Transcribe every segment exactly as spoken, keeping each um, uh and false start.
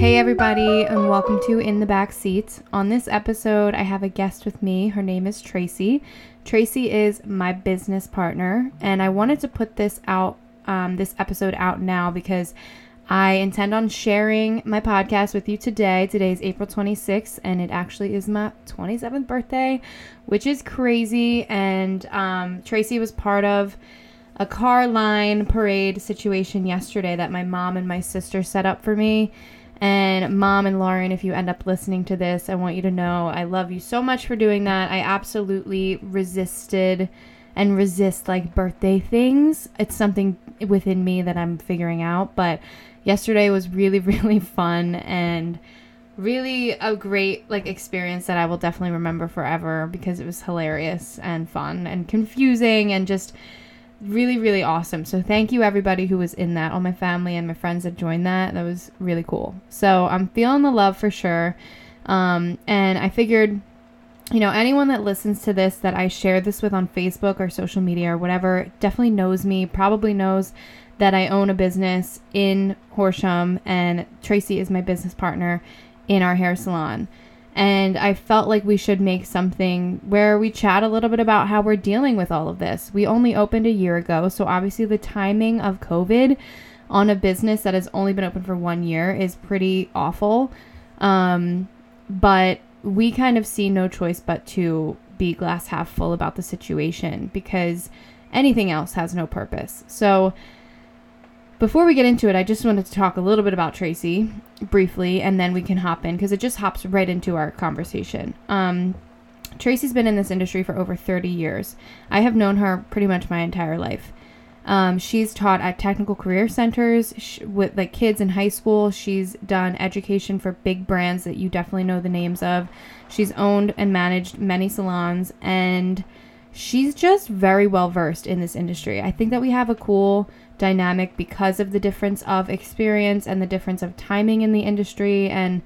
Hey everybody, and welcome to In the Back Seat. On this episode, I have a guest with me. Her name is Tracy. Tracy is my business partner, and I wanted to put this out, um, this episode out now because I intend on sharing my podcast with you today. Today is April twenty-sixth, and it actually is my twenty-seventh birthday, which is crazy. And um, Tracy was part of a car line parade situation yesterday that my mom and my sister set up for me. And Mom and Lauren, if you end up listening to this, I want you to know I love you so much for doing that. I absolutely resisted and resist like birthday things. It's something within me that I'm figuring out. But yesterday was really, really fun and really a great like experience that I will definitely remember forever because it was hilarious and fun and confusing and just really, really awesome. So thank you everybody who was in that, all my family and my friends that joined that. That was really cool. So I'm feeling the love for sure. Um, and I figured, you know, anyone that listens to this that I share this with on Facebook or social media or whatever definitely knows me, probably knows that I own a business in Horsham, and Tracy is my business partner in our hair salon. And I felt like we should make something where we chat a little bit about how we're dealing with all of this. We only opened a year ago, so obviously the timing of COVID on a business that has only been open for one year is pretty awful. Um, but we kind of see no choice but to be glass half full about the situation because anything else has no purpose. So before we get into it, I just wanted to talk a little bit about Tracy briefly, and then we can hop in because it just hops right into our conversation. Um, Tracy's been in this industry for over thirty years. I have known her pretty much my entire life. Um, she's taught at technical career centers sh- with like kids in high school. She's done education for big brands that you definitely know the names of. She's owned and managed many salons, and she's just very well versed in this industry. I think that we have a cool dynamic because of the difference of experience and the difference of timing in the industry, and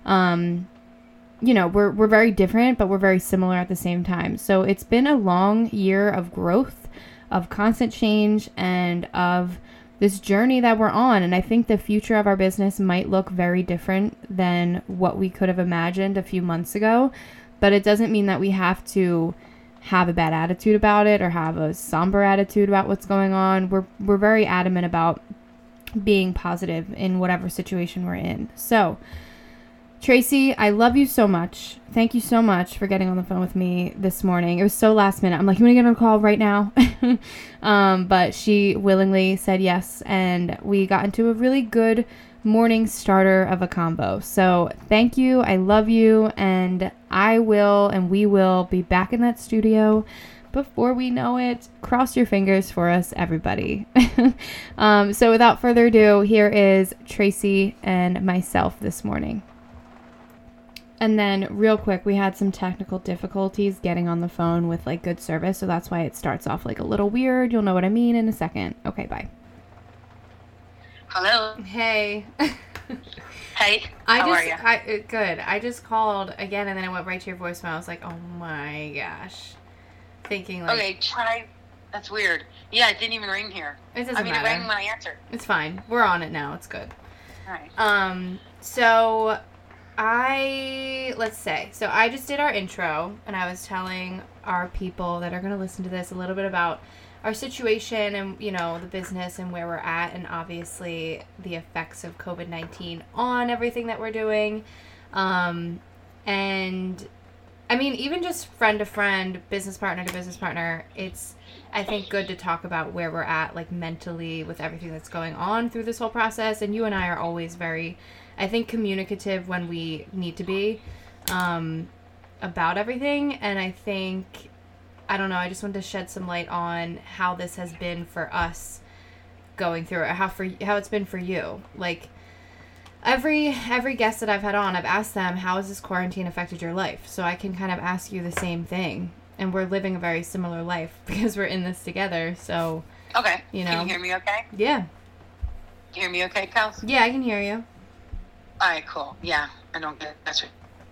um you know we're we're very different, but we're very similar at the same time. So it's been a long year of growth, of constant change, and of this journey that we're on. And I think the future of our business might look very different than what we could have imagined a few months ago, but it doesn't mean that we have to have a bad attitude about it or have a somber attitude about what's going on. We're we're very adamant about being positive in whatever situation we're in. So, Tracy, I love you so much. Thank you so much for getting on the phone with me this morning. It was so last minute. I'm like, you want to get on a call right now? um, but she willingly said yes, and we got into a really good morning starter of a combo. So thank you. I love you, and I will and we will be back in that studio before we know it. Cross your fingers for us, everybody. um, so without further ado, here is Tracy and myself this morning. And then real quick, we had some technical difficulties getting on the phone with like good service, so that's why it starts off like a little weird. You'll know what I mean in a second. Okay, bye. Hello. Hey. Hey. I How just, are you? I, good. I just called again, and then I went right to your voicemail. I was like, oh my gosh. Thinking like... Okay, try... That's weird. Yeah, it didn't even ring here. It doesn't I mean, matter. it rang when I answered. It's fine. We're on it now. It's good. All right. Um, so I... Let's say. So I just did our intro, and I was telling our people that are going to listen to this a little bit about our situation and, you know, the business and where we're at, and obviously the effects of covid nineteen on everything that we're doing. Um, and I mean, even just friend to friend, business partner to business partner, it's, I think, good to talk about where we're at, like mentally with everything that's going on through this whole process. And you and I are always very, I think, communicative when we need to be, um, about everything. And I think, I don't know, I just wanted to shed some light on how this has been for us going through it, how for how it's been for you. Like, every every guest that I've had on, I've asked them, how has this quarantine affected your life? So I can kind of ask you the same thing. And we're living a very similar life because we're in this together. So, Okay. you know. Can you hear me okay? Yeah. Can you hear me okay, Kels? Yeah, I can hear you. All right, cool. Yeah, I don't get that's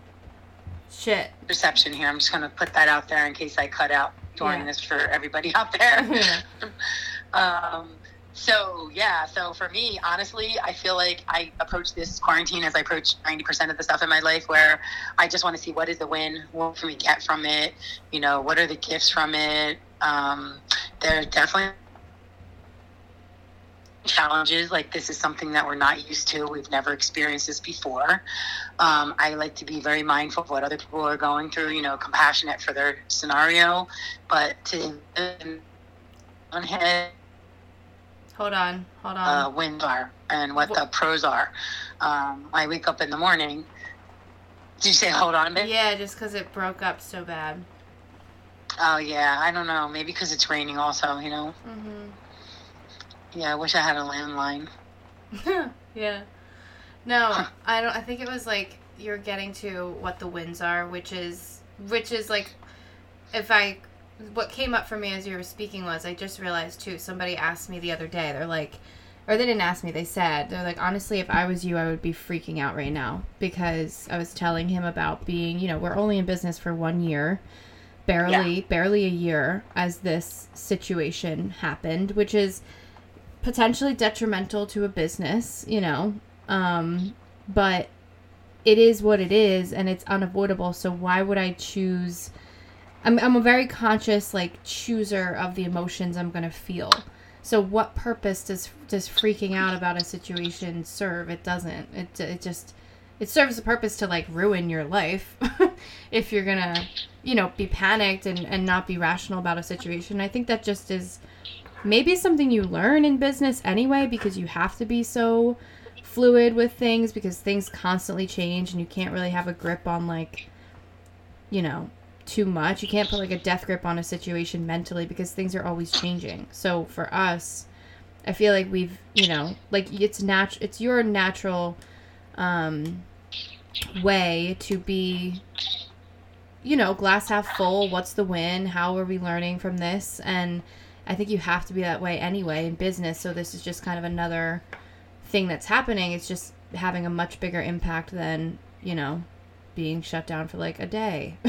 Shit. reception here. I'm just going to put that out there in case I cut out during Yeah. this for everybody out there. Yeah. um, So, yeah, so for me, honestly, I feel like I approach this quarantine as I approach ninety percent of the stuff in my life, where I just want to see what is the win, what can we get from it, you know, what are the gifts from it. Um, there are definitely challenges. Like, this is something that we're not used to. We've never experienced this before. Um, I like to be very mindful of what other people are going through, you know, compassionate for their scenario, but to on head Hold on, hold on. uh, wins are and what the pros are. Um, I wake up in the morning. Did you say hold on a bit? Yeah, just because it broke up so bad. Oh, yeah. I don't know. Maybe because it's raining also, you know? Mm-hmm. Yeah, I wish I had a landline. Yeah. No, I don't. I think it was like you're getting to what the wins are, which is, which is like, if I... What came up for me as you were speaking was, I just realized, too, somebody asked me the other day, they're like, or they didn't ask me, they said, they're like, honestly, if I was you, I would be freaking out right now, because I was telling him about being, you know, we're only in business for one year, barely, yeah. barely a year as this situation happened, which is potentially detrimental to a business, you know, um, but it is what it is, and it's unavoidable, so why would I choose... I'm I'm a very conscious, like, chooser of the emotions I'm going to feel. So what purpose does does freaking out about a situation serve? It doesn't. It it just, it serves a purpose to, like, ruin your life if you're going to, you know, be panicked and, and not be rational about a situation. I think that just is maybe something you learn in business anyway, because you have to be so fluid with things, because things constantly change and you can't really have a grip on, like, you know, too much. You can't put like a death grip on a situation mentally, because things are always changing. So for us, I feel like we've, you know, like it's nat- it's your natural um, way to be, you know, glass half full. What's the win? How are we learning from this? And I think you have to be that way anyway in business. So this is just kind of another thing that's happening. It's just having a much bigger impact than, you know, being shut down for like a day.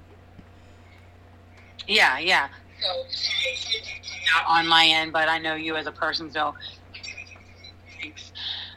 Yeah, yeah. So, not on my end, but I know you as a person, so thanks.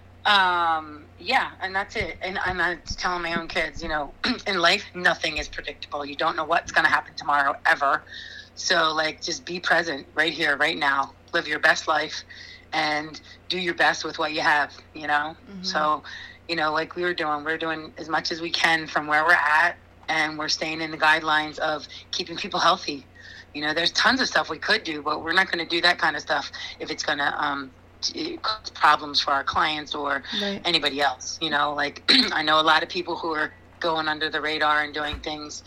Um, yeah, and that's it. And I'm not telling my own kids, you know, in life, nothing is predictable. You don't know what's going to happen tomorrow, ever. So, like, just be present right here, right now. Live your best life and do your best with what you have, you know? Mm-hmm. So, you know, like we were doing, we're doing as much as we can from where we're at. And we're staying in the guidelines of keeping people healthy. You know, there's tons of stuff we could do, but we're not going to do that kind of stuff if it's going to um, cause problems for our clients or right. anybody else. You know, like I know a lot of people who are going under the radar and doing things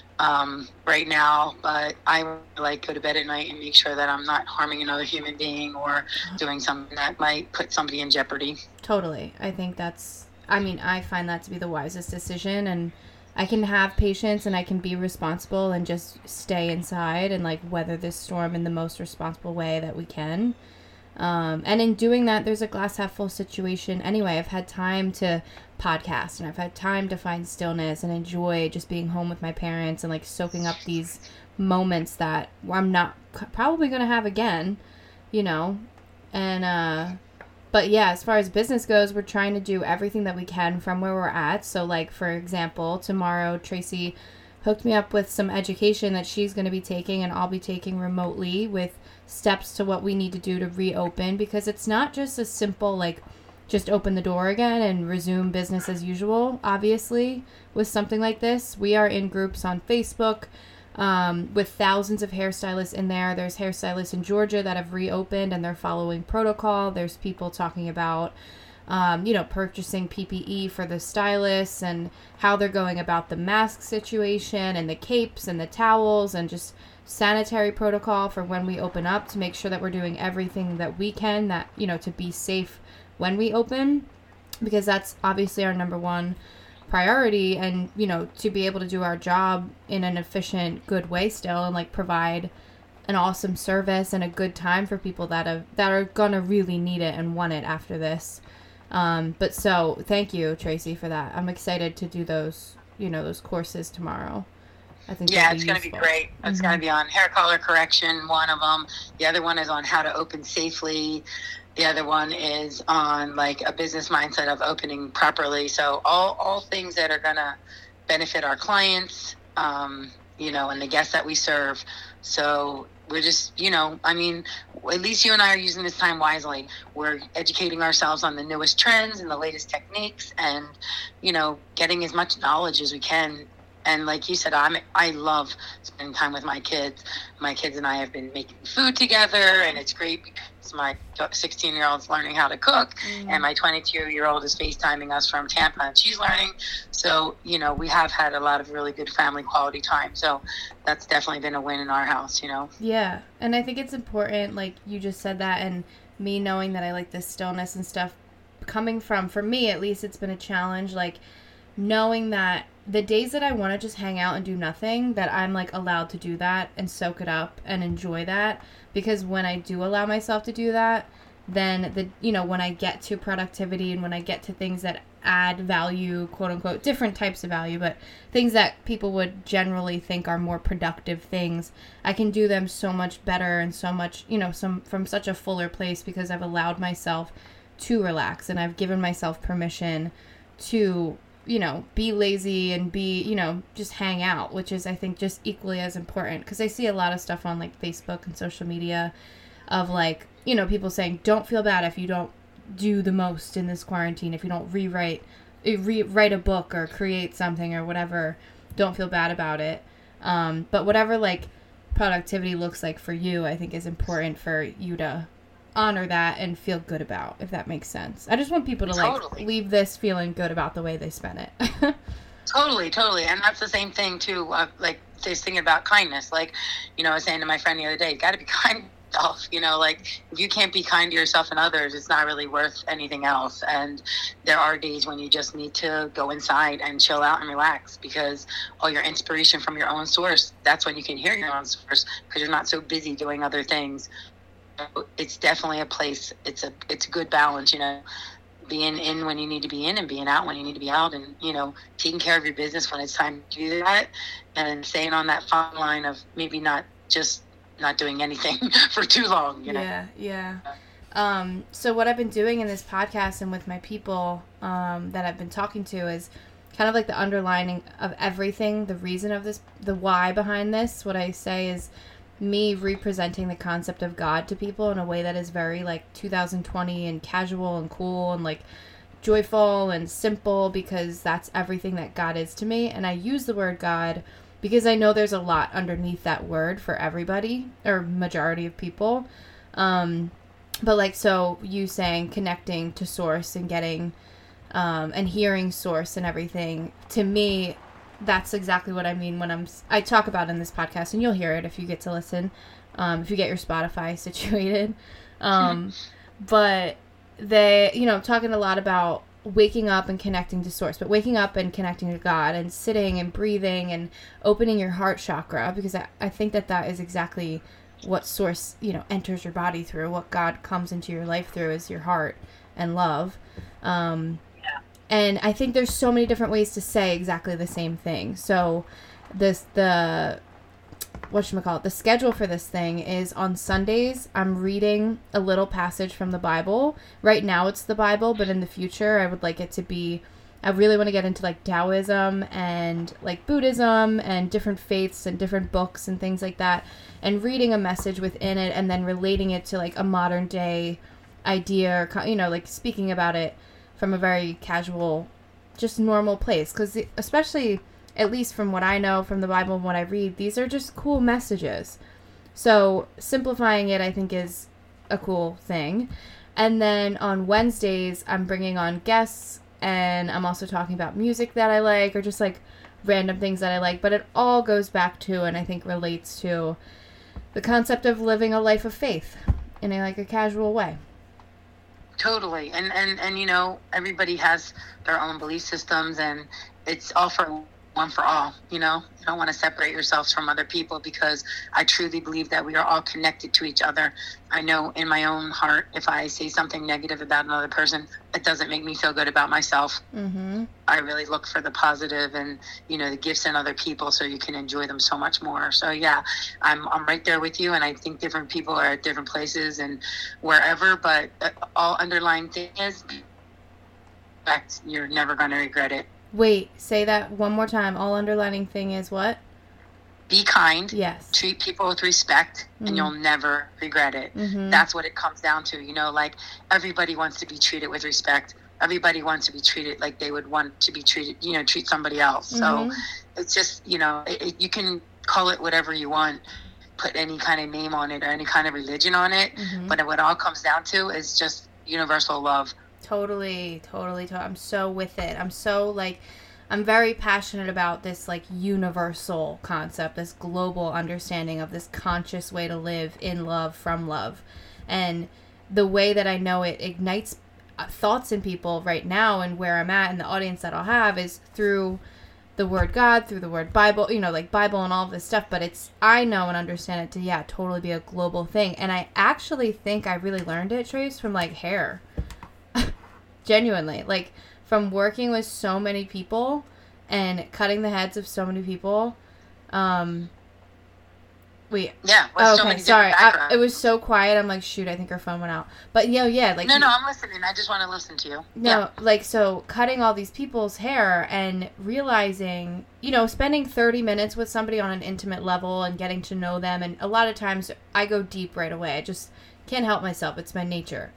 um, right now, but I like go to bed at night and make sure that I'm not harming another human being or doing something that might put somebody in jeopardy. Totally. I think that's, I mean, I find that to be the wisest decision, and I can have patience and I can be responsible and just stay inside and like weather this storm in the most responsible way that we can. Um, and in doing that, there's a glass half full situation. Anyway, I've had time to podcast and I've had time to find stillness and enjoy just being home with my parents and like soaking up these moments that I'm not probably going to have again, you know, and, uh, but yeah, as far as business goes, we're trying to do everything that we can from where we're at. So like, for example, tomorrow, Tracy hooked me up with some education that she's going to be taking and I'll be taking remotely with steps to what we need to do to reopen, because it's not just a simple, like, just open the door again and resume business as usual. Obviously, with something like this, we are in groups on Facebook, Um, with thousands of hairstylists in there. There's hairstylists in Georgia that have reopened and they're following protocol. There's people talking about, um, you know, purchasing P P E for the stylists and how they're going about the mask situation and the capes and the towels and just sanitary protocol for when we open up to make sure that we're doing everything that we can, that, you know, to be safe when we open, because that's obviously our number one priority, and, you know, to be able to do our job in an efficient, good way still, and like provide an awesome service and a good time for people that have that are gonna really need it and want it after this. Um, but so thank you, Tracy, for that. I'm excited to do those, you know, those courses tomorrow. I think yeah, it's going to be great. It's mm-hmm. going to be on hair color correction, one of them. The other one is on how to open safely. The other one is on like a business mindset of opening properly. So all, all things that are going to benefit our clients, um, you know, and the guests that we serve. So we're just, you know, I mean, at least you and I are using this time wisely. We're educating ourselves on the newest trends and the latest techniques and, you know, getting as much knowledge as we can. And like you said, I'm, I love spending time with my kids. My kids and I have been making food together, and it's great because my sixteen-year-old is learning how to cook, mm. and my twenty-two-year-old is FaceTiming us from Tampa, and she's learning. So, you know, we have had a lot of really good family quality time. So that's definitely been a win in our house, you know? Yeah, and I think it's important, like you just said that, and me knowing that I like this stillness and stuff, coming from, for me at least, it's been a challenge, like knowing that the days that I want to just hang out and do nothing, that I'm like allowed to do that and soak it up and enjoy that. Because when I do allow myself to do that, then the, you know, when I get to productivity and when I get to things that add value, quote unquote, different types of value, but things that people would generally think are more productive things, I can do them so much better and so much, you know, some from such a fuller place because I've allowed myself to relax and I've given myself permission to, you know, be lazy and be, you know, just hang out, which is, I think, just equally as important. Because I see a lot of stuff on, like, Facebook and social media of, like, you know, people saying, don't feel bad if you don't do the most in this quarantine, if you don't rewrite, re- write a book or create something or whatever, don't feel bad about it. Um, but whatever, like, productivity looks like for you, I think is important for you to honor that and feel good about, if that makes sense. I just want people to like totally. leave this feeling good about the way they spend it. Totally, totally. And that's the same thing too, uh, like this thing about kindness. Like, you know, I was saying to my friend the other day, you got to be kind to yourself, you know, like if you can't be kind to yourself and others, it's not really worth anything else. And there are days when you just need to go inside and chill out and relax because all your inspiration from your own source, that's when you can hear your own source because you're not so busy doing other things. It's definitely a place. It's a it's a good balance, you know, being in when you need to be in and being out when you need to be out, and you know, taking care of your business when it's time to do that, and staying on that fine line of maybe not just not doing anything for too long, you know. Yeah, yeah. Um, so what I've been doing in this podcast and with my people um, that I've been talking to is kind of like the underlining of everything, the reason of this, the why behind this. What I say is me representing the concept of God to people in a way that is very like two thousand twenty and casual and cool and like joyful and simple, because that's everything that God is to me. And I use the word God because I know there's a lot underneath that word for everybody or majority of people. Um, but like, so you saying connecting to source and getting um, and hearing source and everything, to me, that's exactly what I mean when I'm, I talk about in this podcast, and you'll hear it if you get to listen, um, if you get your Spotify situated. Um, but they, you know, I'm talking a lot about waking up and connecting to source, but waking up and connecting to God and sitting and breathing and opening your heart chakra, because I, I think that that is exactly what source, you know, enters your body through, what God comes into your life through is your heart and love. Um, And I think there's so many different ways to say exactly the same thing. So this, the, whatchamacallit, the schedule for this thing is on Sundays, I'm reading a little passage from the Bible. Right now it's the Bible, but in the future I would like it to be, I really want to get into like Taoism and like Buddhism and different faiths and different books and things like that, and reading a message within it and then relating it to like a modern day idea, or, you know, like speaking about it from a very casual, just normal place. Because especially, at least from what I know from the Bible and what I read, these are just cool messages. So simplifying it, I think, is a cool thing. And then on Wednesdays, I'm bringing on guests, and I'm also talking about music that I like, or just like random things that I like. But it all goes back to, and I think relates to, the concept of living a life of faith in a like a casual way. Totally. And, and, and, you know, everybody has their own belief systems, and it's all for one for all, you know? You don't want to separate yourselves from other people, because I truly believe that we are all connected to each other. I know in my own heart, if I say something negative about another person, it doesn't make me feel good about myself. Mm-hmm. I really look for the positive and, you know, the gifts in other people, so you can enjoy them so much more. So yeah, I'm I'm right there with you, and I think different people are at different places and wherever, but all underlying thing is, you're never going to regret it. Wait, say that one more time. All underlining thing is what? Be kind. Yes. Treat people with respect, mm-hmm. and you'll never regret it. Mm-hmm. That's what it comes down to. You know, like, everybody wants to be treated with respect. Everybody wants to be treated like they would want to be treated, you know, treat somebody else. Mm-hmm. So it's just, you know, it, it, you can call it whatever you want, put any kind of name on it or any kind of religion on it. Mm-hmm. But what it all comes down to is just universal love. Totally, totally, totally. I'm so with it. I'm so, like, I'm very passionate about this, like, universal concept, this global understanding of this conscious way to live in love, from love. And the way that I know it ignites thoughts in people right now, and where I'm at and the audience that I'll have, is through the word God, through the word Bible, you know, like Bible and all of this stuff. But it's, I know and understand it to, yeah, totally be a global thing. And I actually think I really learned it, Trace, from, like, hair. Genuinely, like, from working with so many people and cutting the heads of so many people. Um, wait. Yeah. Oh, okay. So sorry. I, it was so quiet. I'm like, shoot, I think her phone went out. But yo, yeah, like. No, no, I'm listening. I just want to listen to you. No, yeah. Like, so cutting all these people's hair and realizing, you know, spending thirty minutes with somebody on an intimate level and getting to know them. And a lot of times I go deep right away. I just can't help myself. It's my nature.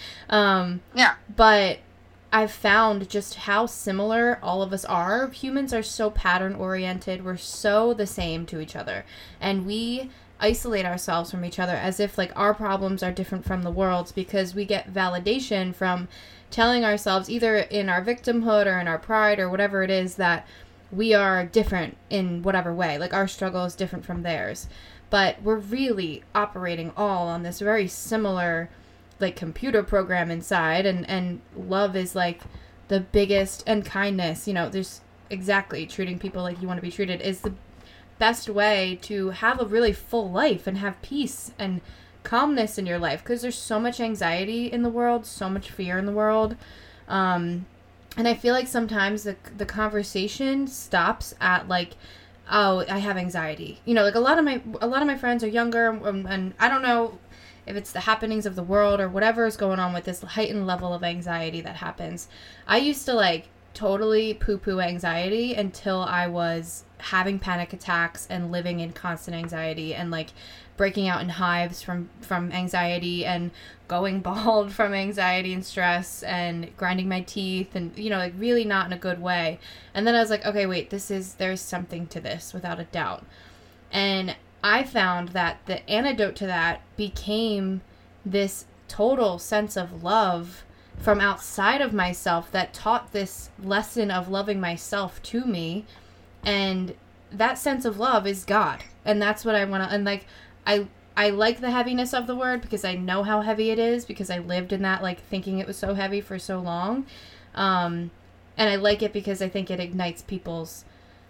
um, yeah. But I've found just how similar all of us are. Humans are so pattern oriented. We're so the same to each other. And we isolate ourselves from each other as if, like, our problems are different from the world's, because we get validation from telling ourselves, either in our victimhood or in our pride or whatever it is, that we are different in whatever way. Like, our struggle is different from theirs. But we're really operating all on this very similar, like, computer program inside, and, and love is, like, the biggest, and kindness, you know, there's exactly treating people like you want to be treated is the best way to have a really full life and have peace and calmness in your life, because there's so much anxiety in the world, so much fear in the world. Um, and I feel like sometimes the the conversation stops at, like, oh, I have anxiety. You know, like, a lot of my a lot of my friends are younger, and, and I don't know if it's the happenings of the world or whatever is going on with this heightened level of anxiety that happens. I used to, like, totally poo-poo anxiety until I was having panic attacks and living in constant anxiety and, like, breaking out in hives from, from anxiety and going bald from anxiety and stress and grinding my teeth and, you know, like, really not in a good way. And then I was like, okay, wait, this is, there's something to this, without a doubt. And I found that the antidote to that became this total sense of love from outside of myself that taught this lesson of loving myself to me. And that sense of love is God. And that's what I want to, and, like, I, I like the heaviness of the word because I know how heavy it is, because I lived in that, like, thinking it was so heavy for so long. Um, and I like it because I think it ignites people's,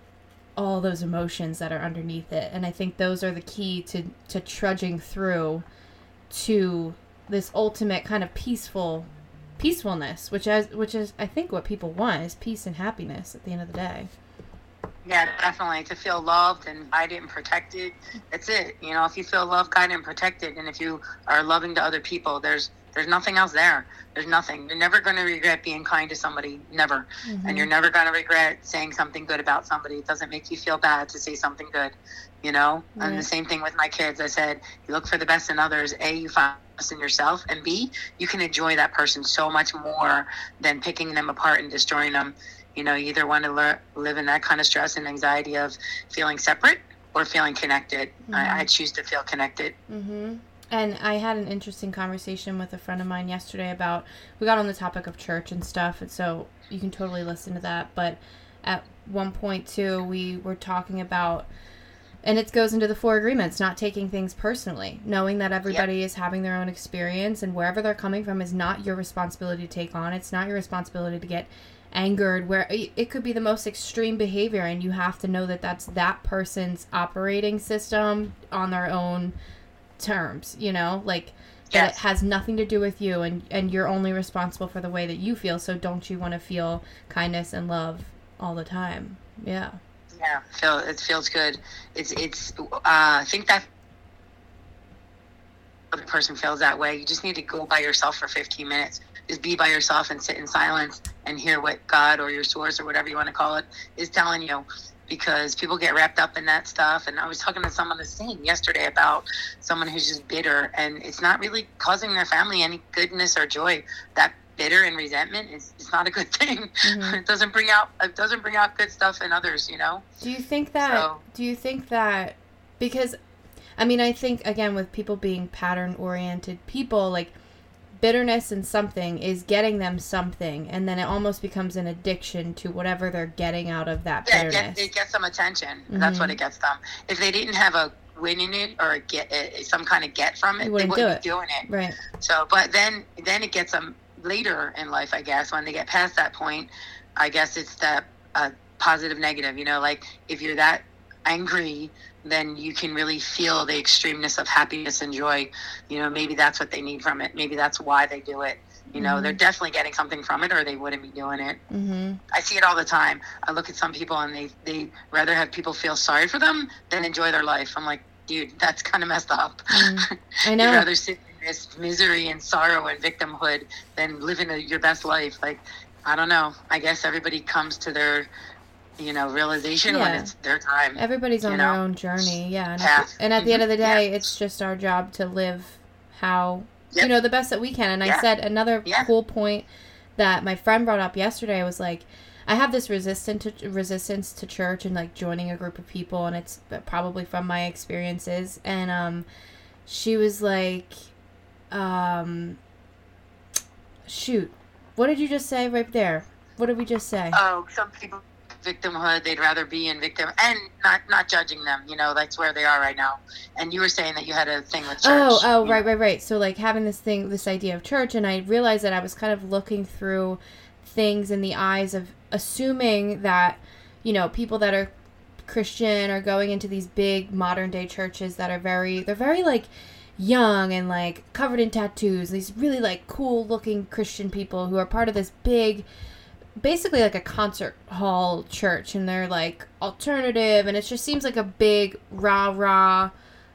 all those emotions that are underneath it. And I think those are the key to, to trudging through to this ultimate kind of peaceful peacefulness, which is, which is, I think, what people want, is peace and happiness at the end of the day. Yeah, definitely. To feel loved and guided and protected. That's it. You know, if you feel loved, guided, and protected, and if you are loving to other people, there's there's nothing else there. There's nothing. You're never going to regret being kind to somebody. Never. Mm-hmm. And you're never going to regret saying something good about somebody. It doesn't make you feel bad to say something good, you know? Yeah. And the same thing with my kids. I said, you look for the best in others. A, you find in yourself, and B, you can enjoy that person so much more than picking them apart and destroying them. You know, you either want to learn, live in that kind of stress and anxiety of feeling separate or feeling connected. Mm-hmm. I, I choose to feel connected. Mm-hmm. And I had an interesting conversation with a friend of mine yesterday about, we got on the topic of church and stuff, and so you can totally listen to that. But at one point, too, we were talking about And it goes into the four agreements, not taking things personally, knowing that everybody Yep. is having their own experience, and wherever they're coming from is not your responsibility to take on. It's not your responsibility to get angered, where it could be the most extreme behavior, and you have to know that that's that person's operating system on their own terms, you know, like that Yes. it has nothing to do with you, and, and you're only responsible for the way that you feel. So don't you want to feel kindness and love all the time? Yeah. Yeah, feel it feels good. It's it's. Uh, I think that the person feels that way. You just need to go by yourself for fifteen minutes. Just be by yourself and sit in silence and hear what God or your source or whatever you want to call it is telling you. Because people get wrapped up in that stuff. And I was talking to someone the same yesterday about someone who's just bitter, and it's not really causing their family any goodness or joy. That bitter and resentment is, is not a good thing. Mm-hmm. It doesn't bring out it doesn't bring out good stuff in others, you know. Do you think that so, do you think that because I mean I think again with people being pattern oriented people, like bitterness in something is getting them something, and then it almost becomes an addiction to whatever they're getting out of that yeah, bitterness. It, it gets them attention. Mm-hmm. That's what it gets them. If they didn't have a win in it or get uh, some kind of get from it, you wouldn't they wouldn't do be it. doing it. Right. So, but then then it gets them later in life, I guess, when they get past that point. I guess it's that uh, positive negative, you know, like if you're that angry, then you can really feel the extremeness of happiness and joy. You know, maybe that's what they need from it. Maybe that's why they do it. You know, mm-hmm. They're definitely getting something from it, or they wouldn't be doing it. Mm-hmm. I see it all the time. I look at some people and they, they rather have people feel sorry for them than enjoy their life. I'm like, dude, that's kind of messed up. Mm. I know. You'd rather sit in this misery and sorrow and victimhood than living a, your best life. Like, I don't know. I guess everybody comes to their, you know, realization yeah. when it's their time. Everybody's on you their know? own journey, yeah. And yeah. at, the, and at the end of the day, yeah. it's just our job to live how, yep. you know, the best that we can. And yeah. I said another yeah. cool point that my friend brought up yesterday was like, I have this resistance to, resistance to church and like joining a group of people, and it's probably from my experiences. And um, she was like, um, shoot, what did you just say right there? What did we just say? Oh, some people victimhood, they'd rather be in victim, and not not judging them, you know, that's where they are right now. And you were saying that you had a thing with church. Oh, oh, right, know? right, right. So like having this thing, this idea of church, and I realized that I was kind of looking through things in the eyes of assuming that, you know, people that are Christian are going into these big modern day churches that are very, they're very like young and like covered in tattoos, these really like cool looking Christian people who are part of this big, basically like a concert hall church, and they're like alternative, and it just seems like a big rah rah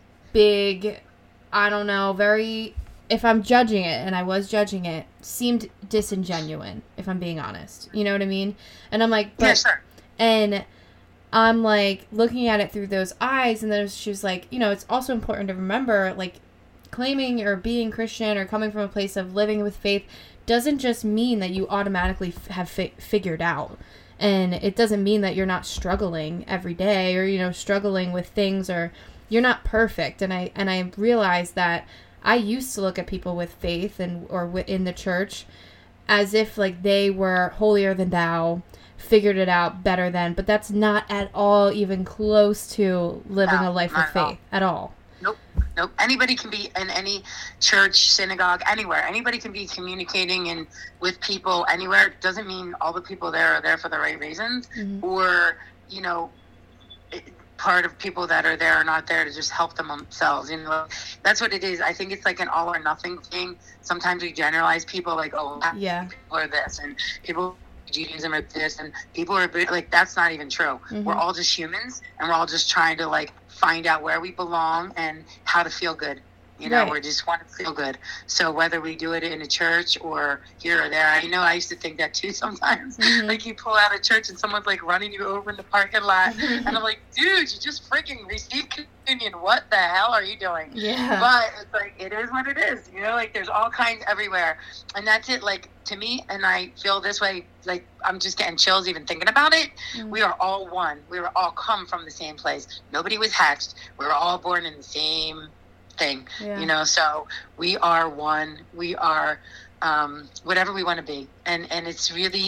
big, I don't know, very, if I'm judging it, and I was judging it, seemed disingenuous, if I'm being honest, you know what I mean? And I'm like, but, yeah, sure. And I'm like looking at it through those eyes, and then she was like, you know, it's also important to remember, like, claiming or being Christian or coming from a place of living with faith doesn't just mean that you automatically f- have fi- figured out. And it doesn't mean that you're not struggling every day, or, you know, struggling with things, or you're not perfect. And I and I realized that I used to look at people with faith and or in the church as if like they were holier than thou, figured it out better than, but that's not at all even close to living no, a life of faith all. at all. Nope. Nope. Anybody can be in any church, synagogue, anywhere. Anybody can be communicating and with people anywhere. It doesn't mean all the people there are there for the right reasons, mm-hmm. or, you know, it, part of people that are there are not there to just help them themselves. You know, that's what it is. I think it's like an all or nothing thing. Sometimes we generalize people like, oh, yeah, people are this, and people Judaism or this, and people are like, that's not even true. Mm-hmm. We're all just humans, and we're all just trying to like find out where we belong and how to feel good. You know, right. we just want to feel good. So whether we do it in a church or here or there, I know I used to think that too sometimes. Mm-hmm. Like you pull out of church and someone's like running you over in the parking lot, and I'm like, dude, you just freaking received communion. What the hell are you doing? Yeah. But it's like, it is what it is. You know, like there's all kinds everywhere, and that's it. Like to me, and I feel this way. Like I'm just getting chills even thinking about it. Mm-hmm. We are all one. We were all come from the same place. Nobody was hatched. We were all born in the same thing, yeah. You know, so we are one. We are um, whatever we want to be, and and it's really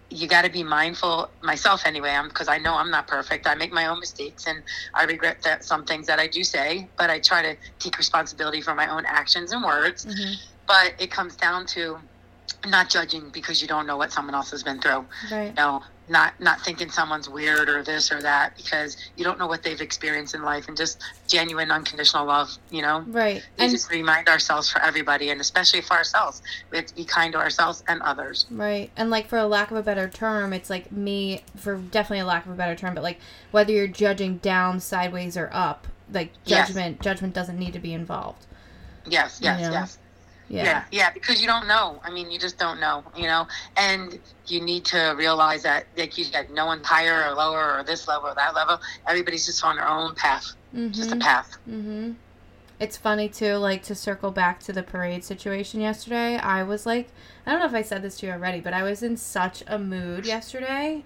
you got to be mindful, myself anyway, I'm because I know I'm not perfect. I make my own mistakes, and I regret that some things that I do say, but I try to take responsibility for my own actions and words. Mm-hmm. But it comes down to not judging because you don't know what someone else has been through. Right. You know, not not thinking someone's weird or this or that because you don't know what they've experienced in life, and just genuine unconditional love, you know. Right. We And just remind ourselves for everybody, and especially for ourselves, we have to be kind to ourselves and others. right. And like, for a lack of a better term, it's like me, for definitely a lack of a better term, but like whether you're judging down, sideways, or up, like Yes. judgment judgment doesn't need to be involved. Yes, yes, You know? yes. Yeah. Yeah, yeah, because you don't know. I mean, you just don't know, you know. And you need to realize that, like you said, no one's higher or lower or this level or that level. Everybody's just on their own path, Mm-hmm. just a path. Mm-hmm. It's funny too, like, to circle back to the parade situation yesterday. I was like, I don't know if I said this to you already, but I was in such a mood yesterday.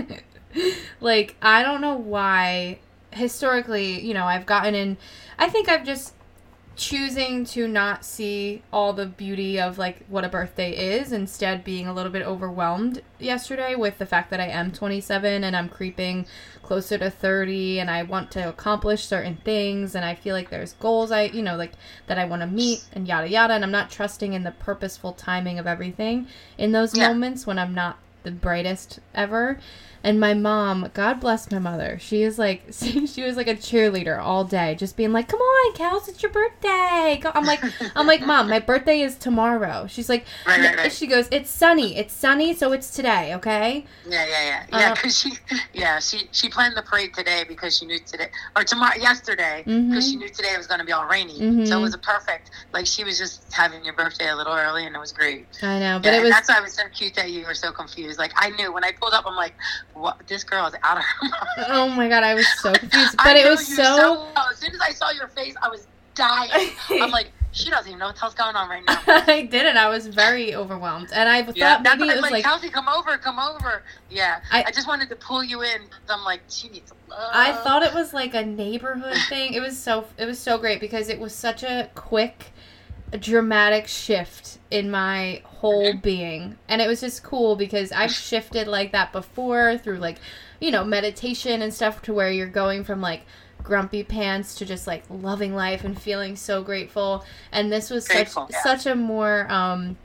Like, I don't know why. Historically, you know, I've gotten in. I think I've just choosing to not see all the beauty of like what a birthday is, instead being a little bit overwhelmed yesterday with the fact that I am twenty-seven and I'm creeping closer to thirty, and I want to accomplish certain things, and I feel like there's goals I you know like that I want to meet, and yada yada, and I'm not trusting in the purposeful timing of everything in those Yeah. moments when I'm not the brightest ever. And my mom, God bless my mother, she is like, she was like a cheerleader all day, just being like, come on, Kels, it's your birthday. Go. I'm like, I'm like, Mom, my birthday is tomorrow. She's like, Right, right, right. she goes, it's sunny. It's sunny, so it's today, okay? Yeah, yeah, yeah, yeah. Uh, Because she, yeah, she she planned the parade today because she knew today or tomorrow, yesterday, because Mhm. she knew today was going to be all rainy. Mhm. So it was a perfect. Like she was just having your birthday a little early, and it was great. I know, but Yeah, it and was, that's why it was so cute that you were so confused. Like I knew when I pulled up, I'm like, "What? This girl is out of her mind." oh my God, I was so confused. But I it knew was you so, well. As soon as I saw your face, I was dying. I'm like, she doesn't even know what the hell's going on right now. I didn't. I was very overwhelmed. And I thought Yeah, that's maybe why it I'm was like, like, Kelsey, come over, come over. Yeah, I- I, just wanted to pull you in. I'm like, she needs love. I thought it was like a neighborhood thing. It was so it was so great because it was such a quick, dramatic shift in my whole Mhm. being, and it was just cool because I've shifted like that before through like, you know, meditation and stuff, to where you're going from like grumpy pants to just like loving life and feeling so grateful. And this was Grateful, such yeah. such a more um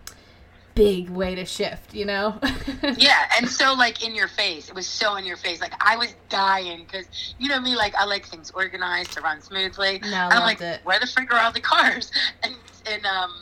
big way to shift, you know. Yeah, and so like in your face. It was so in your face. Like I was dying because you know me. Like I like things organized to run smoothly. No, and I'm loved like, it. where the frick are all the cars? And and um,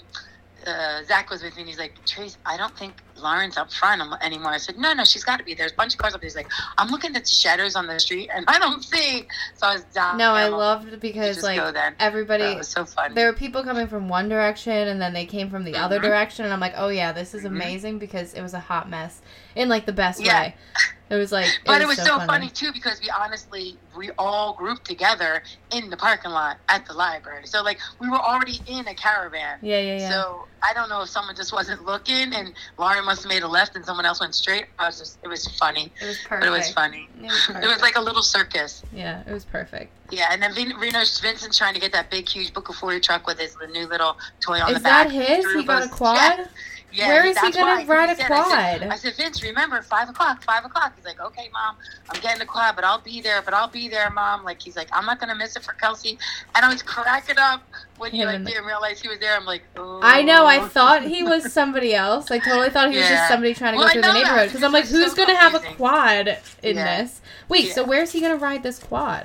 uh, Zach was with me, and he's like, Trace, I don't think Lauren's up front anymore. I said, no, no, she's got to be. There's a bunch of cars up there. He's like, I'm looking at the shadows on the street, and I don't see. So I was dying. No, I I'm like, loved it "You because just like go then." everybody, That was so fun. there were people coming from one direction and then they came from the other Mhm. direction, and I'm like, oh yeah, this is Mhm. amazing, because it was a hot mess in like the best Yeah. way. It was like, But it was, so, funny. too, because we honestly, we all grouped together in the parking lot at the library. So like we were already in a caravan. Yeah, yeah, yeah. So I don't know if someone just wasn't looking and Lauren must have made a left and someone else went straight. I was just, it was funny. it was But perfect. it was funny. It was It was perfect. like a little circus. Yeah, it was perfect. Yeah, and then Vin- Reno Vincent's trying to get that big, huge Book of Forty truck with his new little toy on Is the back. that his? Through He got a those- quad? Yeah. Yeah, Where is he that's gonna why. ride He a said- I said, quad? I said, Vince, remember, five o'clock, five o'clock. He's like, okay, Mom, I'm getting a quad, but I'll be there, but I'll be there, Mom. Like, he's like, I'm not going to miss it for Kelsey. And I was cracking up when he Him like, and the- didn't realize he was there. I'm like, oh. I know, I thought he was somebody else. I totally thought he was just Yeah. somebody trying to Well, go I through the know that, neighborhood. Because I'm like, because it's who's so going to have a confusing. quad in Yeah. this? Wait, so Yeah. where's he going to ride this quad?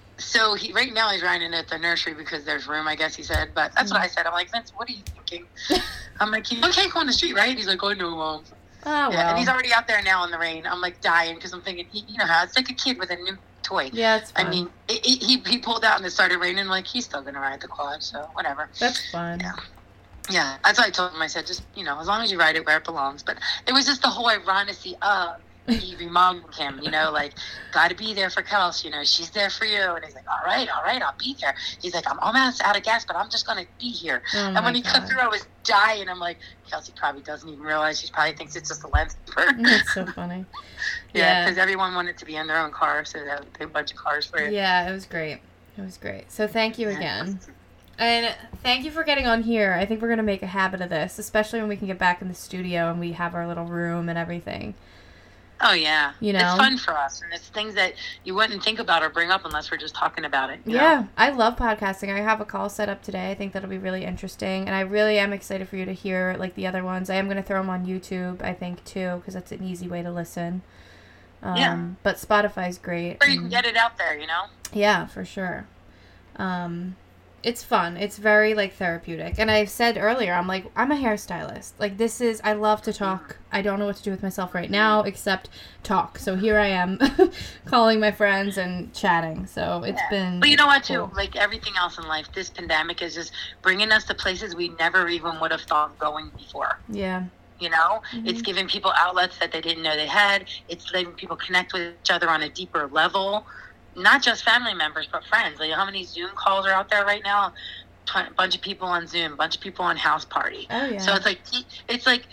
So he right now he's riding it at the nursery because there's room, I guess he said. But that's Mm. what I said. I'm like, Vince, what are you thinking? I'm like, you can't go on the street, right? He's like, oh, no, Mom. Oh, well. Yeah, and he's already out there now in the rain. I'm like dying because I'm thinking, he, you know how it's like a kid with a new toy. Yeah, it's fun. I mean, it, it, he he pulled out and it started raining. Like he's still gonna ride the quad, so whatever. That's fun. Yeah. Yeah, that's what I told him. I said, just you know, as long as you ride it where it belongs. But it was just the whole ironicity of he reminding him, you know, like, got to be there for Kels. You know, she's there for you. And he's like, all right, all right, I'll be there. He's like, I'm almost out of gas, but I'm just gonna be here. Oh and my when he God. cut through, I was dying. I'm like, Kelsey probably doesn't even realize. She probably thinks it's just a landscaper. That's so funny. Yeah, Yeah. because everyone wanted to be in their own car, so they had a big bunch of cars for it. Yeah, it was great. It was great. So thank you again. And thank you for getting on here. I think we're going to make a habit of this, especially when we can get back in the studio and we have our little room and everything. Oh, yeah. You know? It's fun for us. And it's things that you wouldn't think about or bring up unless we're just talking about it. You Yeah. know? I love podcasting. I have a call set up today. I think that'll be really interesting. And I really am excited for you to hear, like, the other ones. I am going to throw them on YouTube, I think, too, because that's an easy way to listen. Um, Yeah. But Spotify's great. Or you can get it out there, you know? Yeah, for sure. Um, it's fun. It's very, like, therapeutic. And I've said earlier, I'm like, I'm a hairstylist. Like, this is, I love to talk. I don't know what to do with myself right now except talk. So here I am calling my friends and chatting. So it's Yeah. been But you know what, cool. too? Like everything else in life, this pandemic is just bringing us to places we never even would have thought of going before. Yeah. You know, Mhm. it's giving people outlets that they didn't know they had. It's letting people connect with each other on a deeper level. Not just family members, but friends. Like, how many Zoom calls are out there right now? A bunch of people on Zoom, a bunch of people on House Party. Oh, yeah. So it's like, it's like,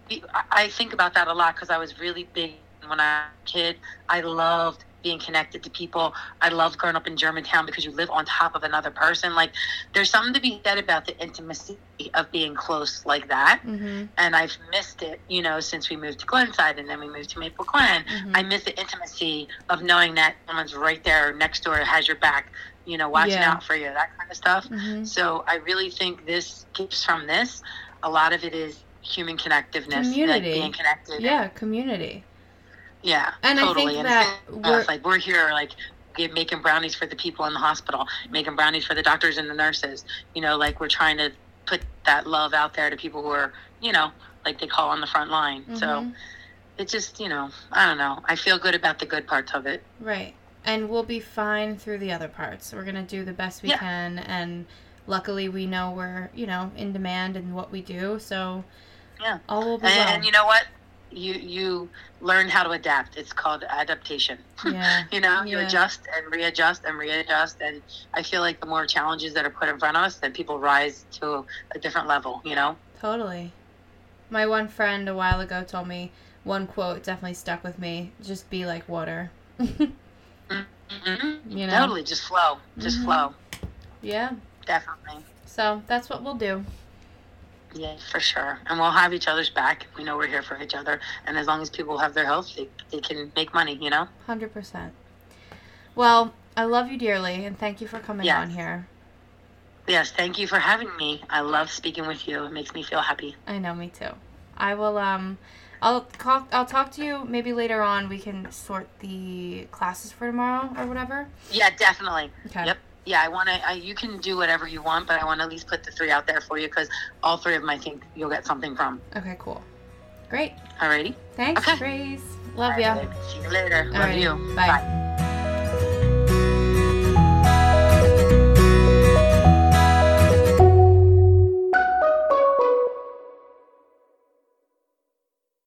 I think about that a lot because I was really big when I was a kid. I loved being connected to people. I loved growing up in Germantown because you live on top of another person. Like, there's something to be said about the intimacy of being close like that. Mm-hmm. And I've missed it, you know, since we moved to Glenside and then we moved to Maple Glen. Mhm. I miss the intimacy of knowing that someone's right there next door, has your back, you know, watching Yeah. out for you, that kind of stuff. Mhm. So I really think this keeps from this. A lot of it is human connectiveness, like Community. being connected. Yeah, community. Yeah, And I totally. think And that it's we're- us, like we're here, like get- making brownies for the people in the hospital, making brownies for the doctors and the nurses. You know, like we're trying to put that love out there to people who are, you know, like they call on the front line. So Mhm. it just, you know, I don't know. I feel good about the good parts of it. Right. And we'll be fine through the other parts. We're going to do the best we Yeah. can. And luckily we know we're, you know, in demand in what we do. So Yeah. all will be And, well. and you know what? You you learn how to adapt. It's called adaptation. Yeah. You know, you Yeah. adjust and readjust and readjust. And I feel like the more challenges that are put in front of us, then people rise to a different level, you know? Totally. My one friend a while ago told me one quote definitely stuck with me. Just be like water. Mm-hmm. You know? Totally. Just flow. Just Mhm. flow. Yeah. Definitely. So that's what we'll do. Yeah, for sure. And we'll have each other's back. We know we're here for each other. And as long as people have their health, they, they can make money, you know? one hundred percent. Well, I love you dearly, and thank you for coming Yes. on here. Yes, thank you for having me. I love speaking with you. It makes me feel happy. I know, me too. I will, um, I'll call, I'll talk to you maybe later on. We can sort the classes for tomorrow or whatever. Yeah, definitely. Okay. Yep. Yeah, I want to, you can do whatever you want, but I want to at least put the three out there for you because all three of them I think you'll get something from. Okay, cool. Great. Alrighty? Thanks, Okay. Trace. Love ya. Alright, see you later. All Love right. you. Bye. Bye.